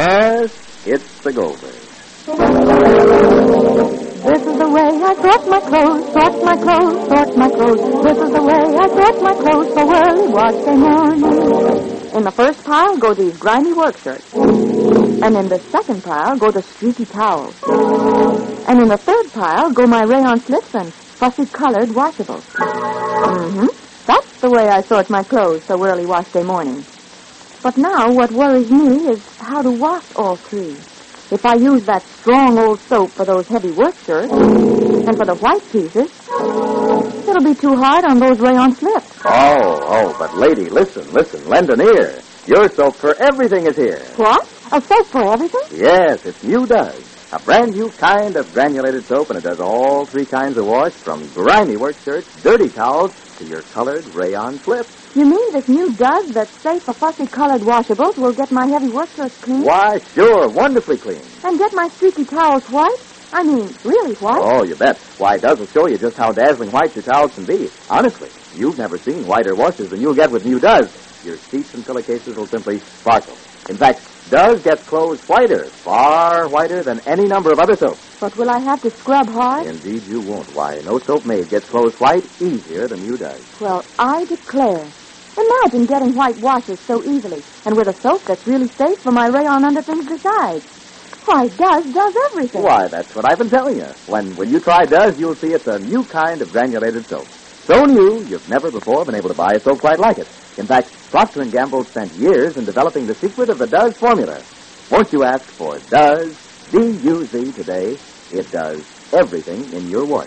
Yes, it's the Goldberg. This is the way I sort my clothes, sort my clothes, sort my clothes. This is the way I sort my clothes for early wash day morning. In the first pile go these grimy work shirts. And in the second pile go the streaky towels. And in the third pile go my rayon slips and fussy-colored washables. That's the way I sort my clothes so early wash day morning. But now what worries me is how to wash all three. If I use that strong old soap for those heavy work shirts, and for the white pieces, it'll be too hard on those rayon slips. Oh, but lady, listen, lend an ear. Your soap for everything is here. What? A soap for everything? Yes, it's New Does. A brand new kind of granulated soap, and it does all three kinds of wash, from grimy work shirts, dirty towels, to your colored rayon slips. You mean this New Does that's safe for fussy-colored washables will get my heavy work shirts clean? Why, sure, wonderfully clean. And get my streaky towels white? I mean, really white? Oh, you bet. Why, Does will show you just how dazzling white your towels can be. Honestly, you've never seen whiter washes than you'll get with New Does. Your sheets and pillowcases will simply sparkle. In fact, Does gets clothes whiter, far whiter than any number of other soaps. But will I have to scrub hard? Indeed you won't. Why, no soap made gets clothes white easier than New Does. Well, I declare. Imagine getting white washes so easily, and with a soap that's really safe for my rayon underthings besides. Why, Does everything. Why, that's what I've been telling you. When you try Does, you'll see it's a new kind of granulated soap. So new, you've never before been able to buy a soap quite like it. In fact, Procter & Gamble spent years in developing the secret of the Does formula. Won't you ask for Does D-U-Z today? It does everything in your wash.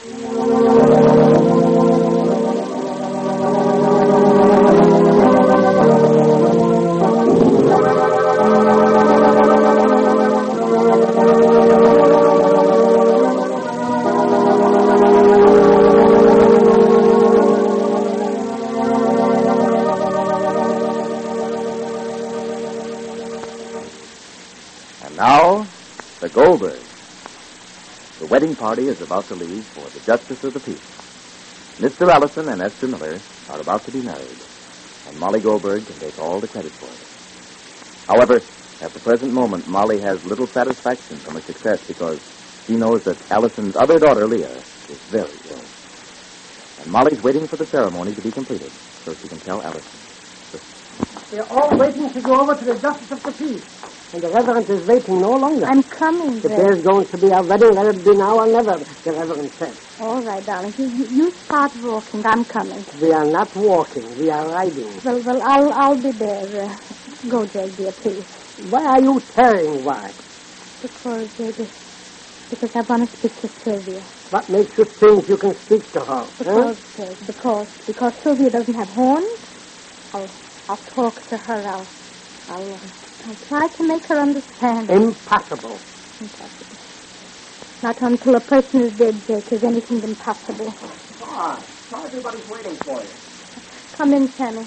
Now, the Goldberg. The wedding party is about to leave for the Justice of the Peace. Mr. Ellison and Esther Miller are about to be married, and Molly Goldberg can take all the credit for it. However, at the present moment, Molly has little satisfaction from her success because she knows that Ellison's other daughter, Leah, is very ill. And Molly's waiting for the ceremony to be completed so she can tell Ellison. We're all waiting to go over to the Justice of the Peace. And the Reverend is waiting no longer. I'm coming, If Greg. there's going to be a wedding, let it be now or never, the Reverend said. All right, darling. You start walking. I'm coming. We are not walking. We are riding. Well, I'll be there. Go, Jake, dear, please. Why are you tearing? Why? Because I want to speak to Sylvia. What makes you think you can speak to her? Because Sylvia doesn't have horns. I'll talk to her. I'll try to make her understand. Impossible. Impossible. Not until a person is dead, Jake, is anything impossible. Come on. Everybody's waiting for you. Come in, Sammy.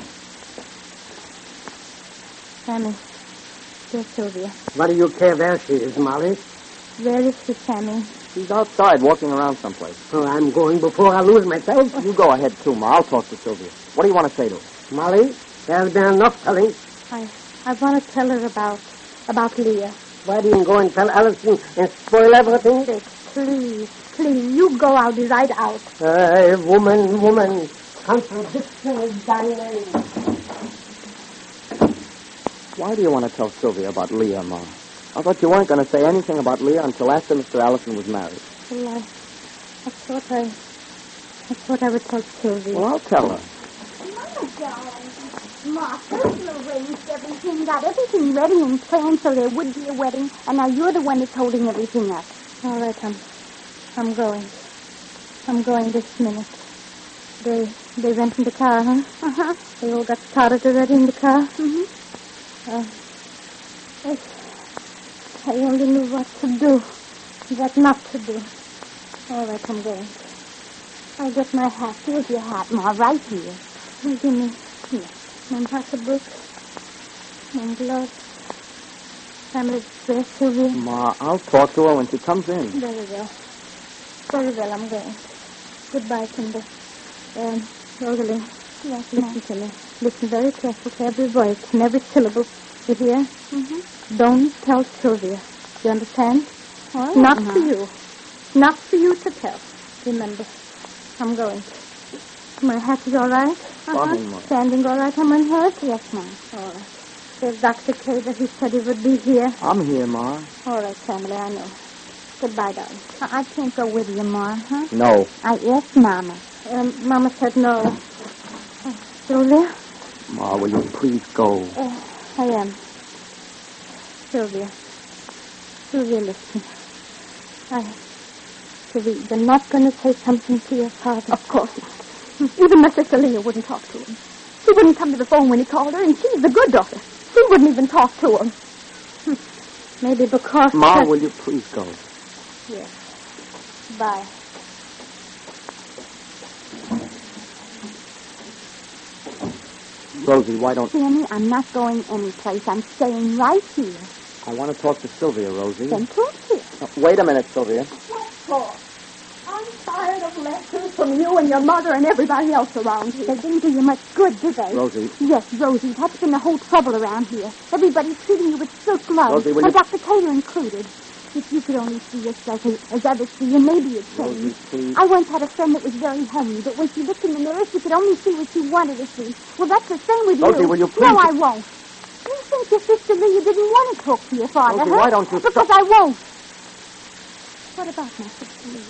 Sammy. Dear Sylvia. What do you care where she is, Molly? Where is she, Sammy? She's outside walking around someplace. Oh, I'm going before I lose myself. You go ahead, too, Ma. I'll talk to Sylvia. What do you want to say to her? Molly, there's been enough telling. I want to tell her about Leah. Why do you go and tell Allison and spoil everything? Dick, please, you go. I'll be right out. Woman. Contradiction is dying. Why do you want to tell Sylvia about Leah, Ma? I thought you weren't going to say anything about Leah until after Mr. Allison was married. Well, I thought I would tell Sylvia. Well, I'll tell her. Mama, darling. Ma, Sylvia arranged everything, got everything ready and planned so there would be a wedding, and now you're the one that's holding everything up. All right, I'm going. I'm going this minute. They rented the car, huh? Uh-huh. They all got started already in the car. Mm-hmm. I only knew what to do, what not to do. All right, I'm going. I'll get my hat. Here's your hat, Ma, right here. Give me my pocketbook, my gloves, family dress, Sylvia. Ma, I'll talk to her when she comes in. Very well, I'm going. Goodbye, Kinder. Rosalie, listen to me. Listen very carefully to every voice and every syllable. You hear? Mm-hmm. Don't tell Sylvia. You understand? Well, Not for you. Not for you to tell. Remember, I'm going. My hat is all right? Fine, Ma. Standing all right on my head? Yes, Mom. All right. There's Dr. Taylor. He said he would be here. I'm here, Ma. All right, family, I know. Goodbye, darling. I can't go with you, Ma, huh? No. I asked Mama. Mama said no. Sylvia? Ma, will you please go? I am. Sylvia, listen. Sylvia, you're not going to say something to your father? Of course not. Even my sister Leah wouldn't talk to him. She wouldn't come to the phone when he called her, and she's the good daughter. She wouldn't even talk to him. Maybe because... Ma, will you please go? Yes. Bye. Rosie, why don't... Sammy, I'm not going anyplace. I'm staying right here. I want to talk to Sylvia, Rosie. Then talk here. Wait a minute, Sylvia. What for? I'm tired of lessons from you and your mother and everybody else around here. They didn't do you much good, did they? Rosie. Yes, Rosie. That's been the whole trouble around here. Everybody's treating you with silk gloves. Rosie, will and you... Dr. Taylor included. If you could only see yourself as others see you, maybe you'd change. Rosie, please. I once had a friend that was very hungry, but when she looked in the mirror, she could only see what she wanted to see. Well, that's the same with Rosie, you. will you please... No, I won't. You think your sister Leah didn't want to talk to your father, Rosie, huh? why don't you Because stop... I won't. What about my sister Leah?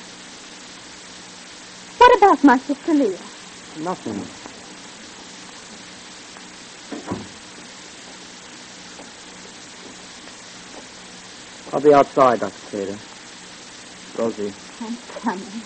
What about my sister Leah? Nothing. I'll be outside, Dr. Taylor. Rosie. I'm coming.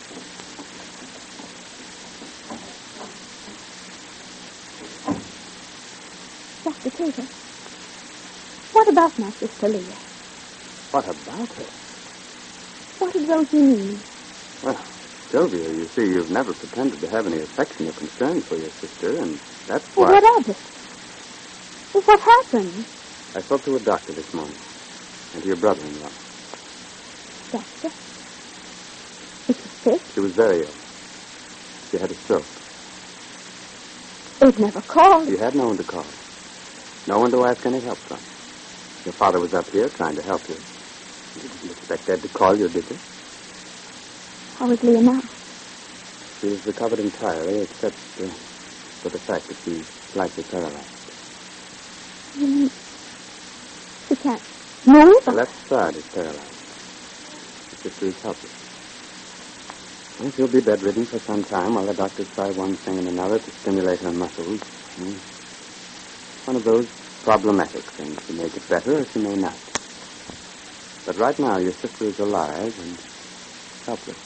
Dr. Taylor, what about my sister Leah? What about her? What did Rosie mean? Well, Sylvia, you see, you've never pretended to have any affection or concern for your sister, and that's why... Well, what of it? Well, what happened? I spoke to a doctor this morning, and to your brother-in-law. Doctor? Is she sick? She was very ill. She had a stroke. They've never called. She had no one to call. No one to ask any help from. Your father was up here trying to help you. You didn't expect Ed to call you, did you? How is Leah now? She's recovered entirely, except for the fact that she's slightly paralyzed. You mean she can't move? The left side is paralyzed. Your sister is helpless. Well, she'll be bedridden for some time while the doctors try one thing and another to stimulate her muscles. One of those problematic things. She may get better or she may not. But right now, your sister is alive and helpless.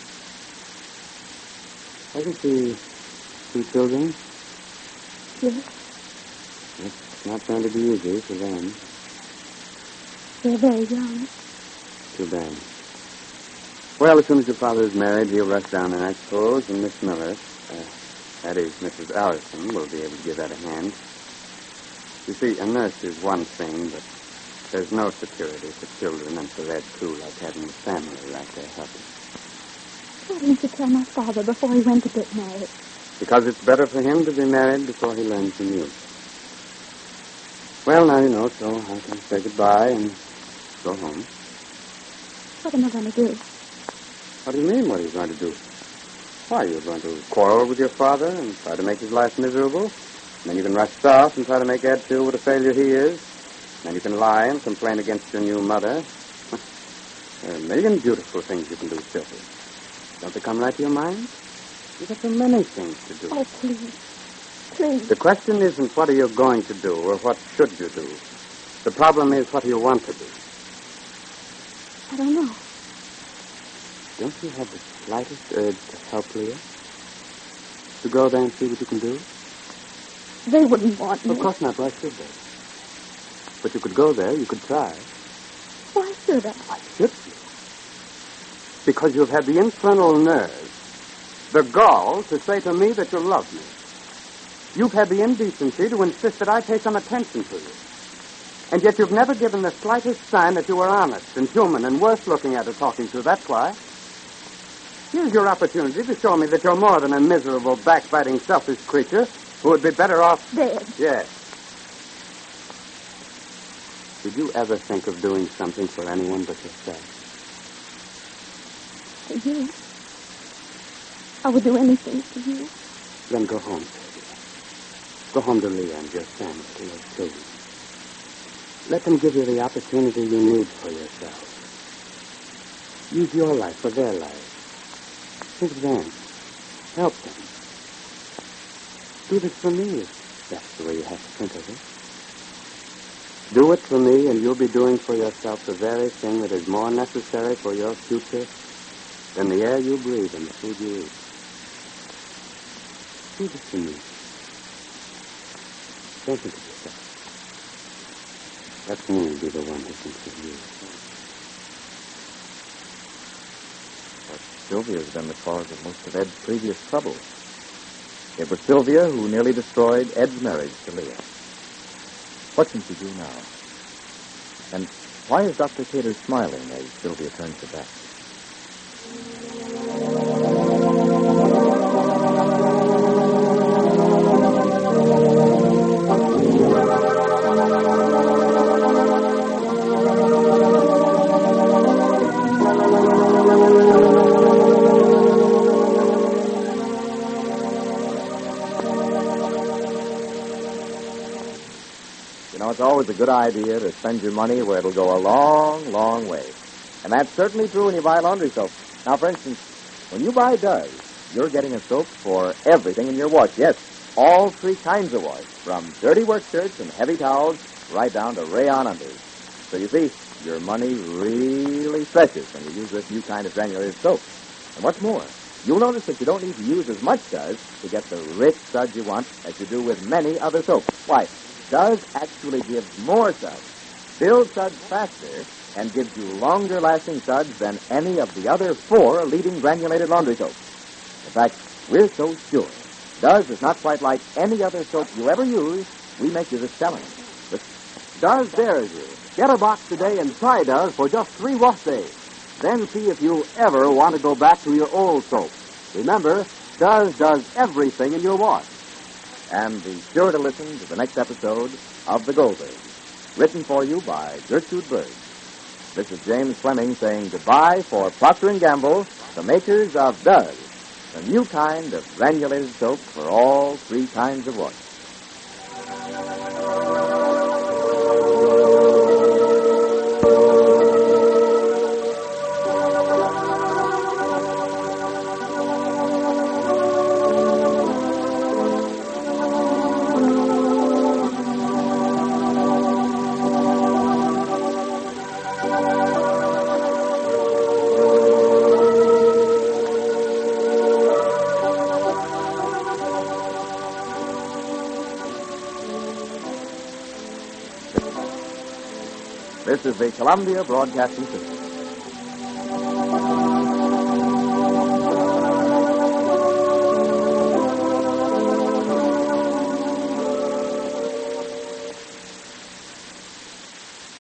Hasn't she 2 children? Yes. It's not going to be easy for them. They're very young. Too bad. Well, as soon as your father is married, he'll rush down there, I suppose, and Miss Miller, that is, Mrs. Allison, will be able to give that a hand. You see, a nurse is one thing, but there's no security for children and for Ed, too, like having a family right there helping. Why didn't you tell my father before he went to get married? Because it's better for him to be married before he learns from you. Well, now you know, so I can say goodbye and go home. What am I going to do? What do you mean, what are you going to do? Why, you're going to quarrel with your father and try to make his life miserable. And then you can rush south and try to make Ed feel what a failure he is. And then you can lie and complain against your new mother. There are a million beautiful things you can do, Sylvia. Don't they come right to your mind? You've got so many things to do. Oh, please. Please. The question isn't what are you going to do or what should you do. The problem is what do you want to do. I don't know. Don't you have the slightest urge to help Leah? To go there and see what you can do? They wouldn't want me. Of course not. Why should they? But you could go there. You could try. Why should I? Why should you? Because you've had the infernal nerve, the gall to say to me that you love me. You've had the indecency to insist that I pay some attention to you. And yet you've never given the slightest sign that you were honest and human and worth looking at or talking to. That's why. Here's your opportunity to show me that you're more than a miserable, backbiting, selfish creature who would be better off... Dead. Yes. Did you ever think of doing something for anyone but yourself? For you. I would do anything for you. Then go home, Sadie. Go home to Leah and your family, to your children. Let them give you the opportunity you need for yourself. Use your life for their lives. Think of them. Help them. Do this for me, if that's the way you have to think of it. Do it for me, and you'll be doing for yourself the very thing that is more necessary for your future than the air you breathe and the food you eat. Do this for me. Don't think of yourself. Let me be the one who thinks of you. But Sylvia's been the cause of most of Ed's previous troubles. It was Sylvia who nearly destroyed Ed's marriage to Leah. What can she do now? And why is Dr. Cater smiling as Sylvia turns her back? It's always a good idea to spend your money where it'll go a long, long way. And that's certainly true when you buy laundry soap. Now, for instance, when you buy Duz, you're getting a soap for everything in your wash. Yes, all three kinds of wash, from dirty work shirts and heavy towels right down to rayon unders. So you see, your money really stretches when you use this new kind of granulated soap. And what's more, you'll notice that you don't need to use as much Duz to get the rich suds you want as you do with many other soaps. Why? Duz actually gives more suds, builds suds faster, and gives you longer-lasting suds than any of the other 4 leading granulated laundry soaps. In fact, we're so sure Duz is not quite like any other soap you ever use, we make you this challenge. But Duz dares you. Get a box today and try Duz for just 3 wash days. Then see if you'll ever want to go back to your old soap. Remember, Duz does everything in your wash. And be sure to listen to the next episode of The Goldbergs, written for you by Gertrude Berg. This is James Fleming saying goodbye for Procter & Gamble, the makers of Duz, the new kind of granulated soap for all 3 kinds of wash. This is the Columbia Broadcasting System.